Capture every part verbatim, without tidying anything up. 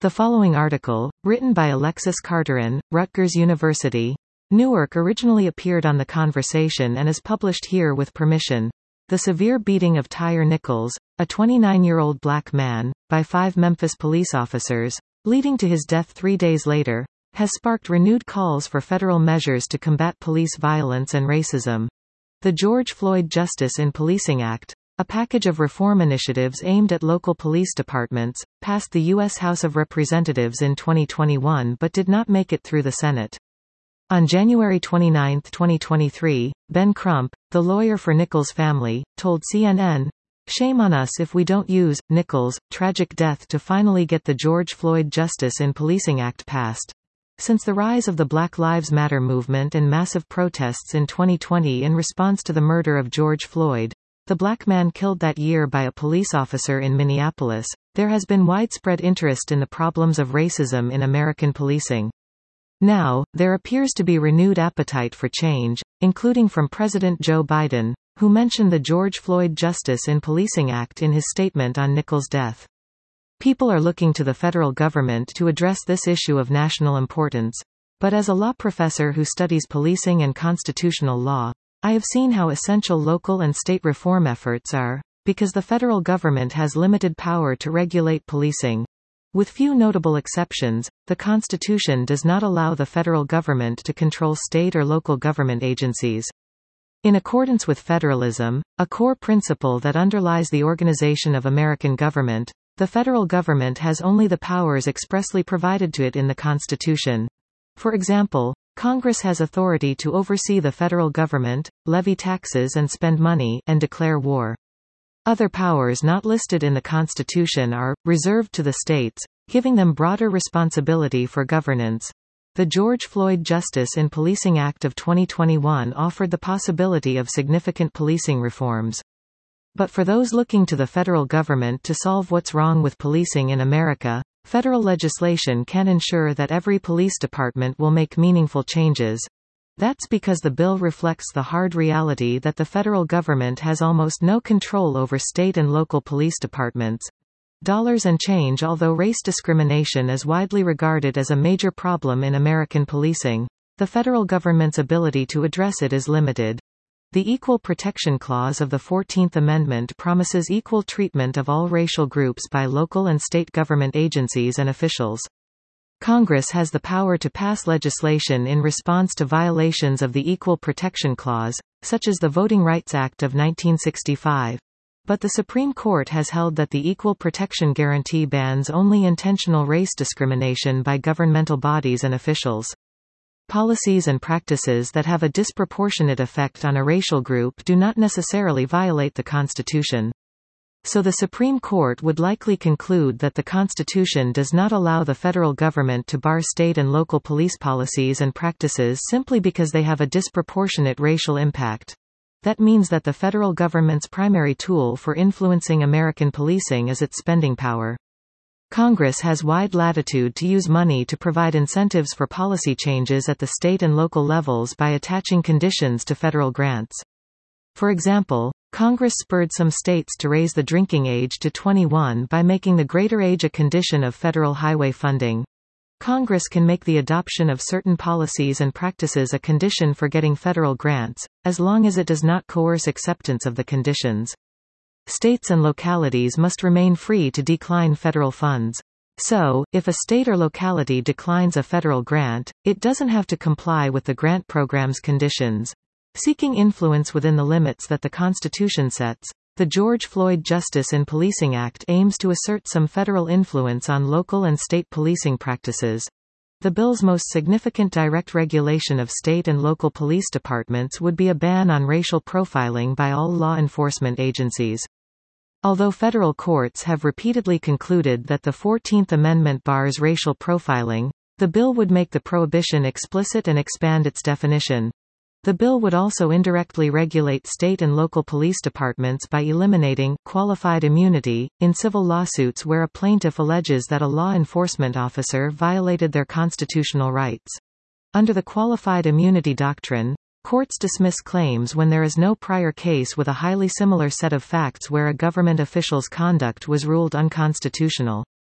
The following article, written by Alexis Carteron, Rutgers University, Newark, originally appeared on The Conversation and is published here with permission. The severe beating of Tyre Nichols, a twenty-nine-year-old black man, by five Memphis police officers, leading to his death three days later, has sparked renewed calls for federal measures to combat police violence and racism. The George Floyd Justice in Policing Act, a package of reform initiatives aimed at local police departments, passed the U S House of Representatives in twenty twenty-one but did not make it through the Senate. On January twenty-ninth, twenty twenty-three, Ben Crump, the lawyer for Nichols' family, told C N N, "Shame on us if we don't use Nichols' tragic death to finally get the George Floyd Justice in Policing Act passed." Since the rise of the Black Lives Matter movement and massive protests in twenty twenty in response to the murder of George Floyd, the black man killed that year by a police officer in Minneapolis, there has been widespread interest in the problems of racism in American policing. Now, there appears to be renewed appetite for change, including from President Joe Biden, who mentioned the George Floyd Justice in Policing Act in his statement on Nichols' death. People are looking to the federal government to address this issue of national importance. But as a law professor who studies policing and constitutional law, I have seen how essential local and state reform efforts are, because the federal government has limited power to regulate policing. With few notable exceptions, the Constitution does not allow the federal government to control state or local government agencies. In accordance with federalism, a core principle that underlies the organization of American government, the federal government has only the powers expressly provided to it in the Constitution. For example, Congress has authority to oversee the federal government, levy taxes and spend money, and declare war. Other powers not listed in the Constitution are reserved to the states, giving them broader responsibility for governance. The George Floyd Justice in Policing Act of twenty twenty-one offered the possibility of significant policing reforms. But for those looking to the federal government to solve what's wrong with policing in America, federal legislation can ensure that every police department will make meaningful changes. That's because the bill reflects the hard reality that the federal government has almost no control over state and local police departments. Dollars and change. Although race discrimination is widely regarded as a major problem in American policing, the federal government's ability to address it is limited. The Equal Protection Clause of the fourteenth Amendment promises equal treatment of all racial groups by local and state government agencies and officials. Congress has the power to pass legislation in response to violations of the Equal Protection Clause, such as the Voting Rights Act of nineteen sixty-five. But the Supreme Court has held that the Equal Protection Guarantee bans only intentional race discrimination by governmental bodies and officials. Policies and practices that have a disproportionate effect on a racial group do not necessarily violate the Constitution. So the Supreme Court would likely conclude that the Constitution does not allow the federal government to bar state and local police policies and practices simply because they have a disproportionate racial impact. That means that the federal government's primary tool for influencing American policing is its spending power. Congress has wide latitude to use money to provide incentives for policy changes at the state and local levels by attaching conditions to federal grants. For example, Congress spurred some states to raise the drinking age to twenty-one by making the greater age a condition of federal highway funding. Congress can make the adoption of certain policies and practices a condition for getting federal grants, as long as it does not coerce acceptance of the conditions. States and localities must remain free to decline federal funds. So, if a state or locality declines a federal grant, it doesn't have to comply with the grant program's conditions. Seeking influence within the limits that the Constitution sets, the George Floyd Justice in Policing Act aims to assert some federal influence on local and state policing practices. The bill's most significant direct regulation of state and local police departments would be a ban on racial profiling by all law enforcement agencies. Although federal courts have repeatedly concluded that the fourteenth Amendment bars racial profiling, the bill would make the prohibition explicit and expand its definition. The bill would also indirectly regulate state and local police departments by eliminating qualified immunity in civil lawsuits where a plaintiff alleges that a law enforcement officer violated their constitutional rights. Under the qualified immunity doctrine, courts dismiss claims when there is no prior case with a highly similar set of facts where a government official's conduct was ruled unconstitutional.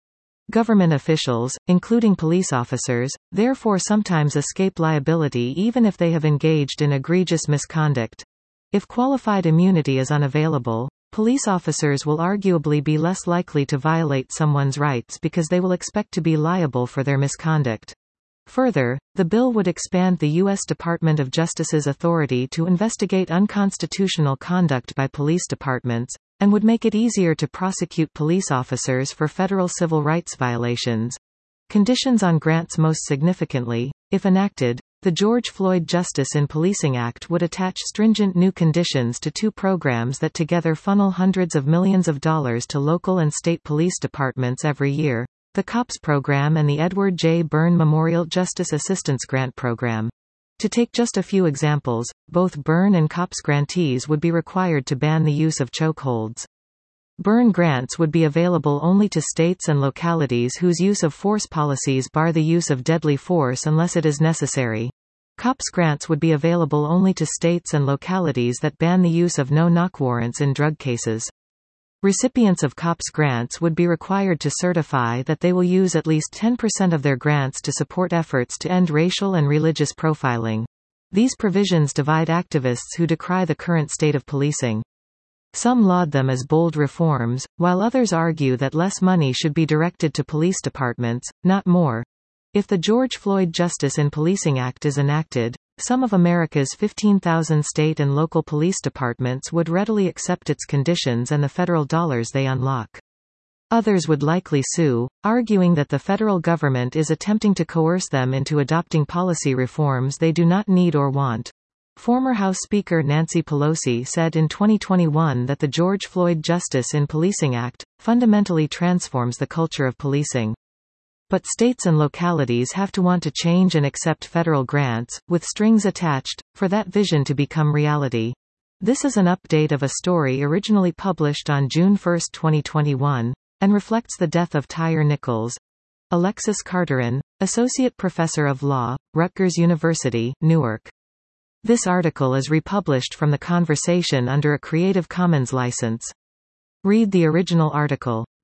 Government officials, including police officers, therefore sometimes escape liability even if they have engaged in egregious misconduct. If qualified immunity is unavailable, police officers will arguably be less likely to violate someone's rights because they will expect to be liable for their misconduct. Further, the bill would expand the U S Department of Justice's authority to investigate unconstitutional conduct by police departments, and would make it easier to prosecute police officers for federal civil rights violations. Conditions on grants. Most significantly, if enacted, the George Floyd Justice in Policing Act would attach stringent new conditions to two programs that together funnel hundreds of millions of dollars to local and state police departments every year: the COPS program and the Edward J. Byrne Memorial Justice Assistance Grant Program. To take just a few examples, both Byrne and COPS grantees would be required to ban the use of chokeholds. Byrne grants would be available only to states and localities whose use of force policies bar the use of deadly force unless it is necessary. COPS grants would be available only to states and localities that ban the use of no-knock warrants in drug cases. Recipients of COPS grants would be required to certify that they will use at least ten percent of their grants to support efforts to end racial and religious profiling. These provisions divide activists who decry the current state of policing. Some laud them as bold reforms, while others argue that less money should be directed to police departments, not more. If the George Floyd Justice in Policing Act is enacted, some of America's fifteen thousand state and local police departments would readily accept its conditions and the federal dollars they unlock. Others would likely sue, arguing that the federal government is attempting to coerce them into adopting policy reforms they do not need or want. Former House Speaker Nancy Pelosi said in twenty twenty-one that the George Floyd Justice in Policing Act fundamentally transforms the culture of policing. But states and localities have to want to change and accept federal grants, with strings attached, for that vision to become reality. This is an update of a story originally published on June first twenty twenty-one, and reflects the death of Tyre Nichols. Alexis Carteron, Associate Professor of Law, Rutgers University, Newark. This article is republished from The Conversation under a Creative Commons license. Read the original article.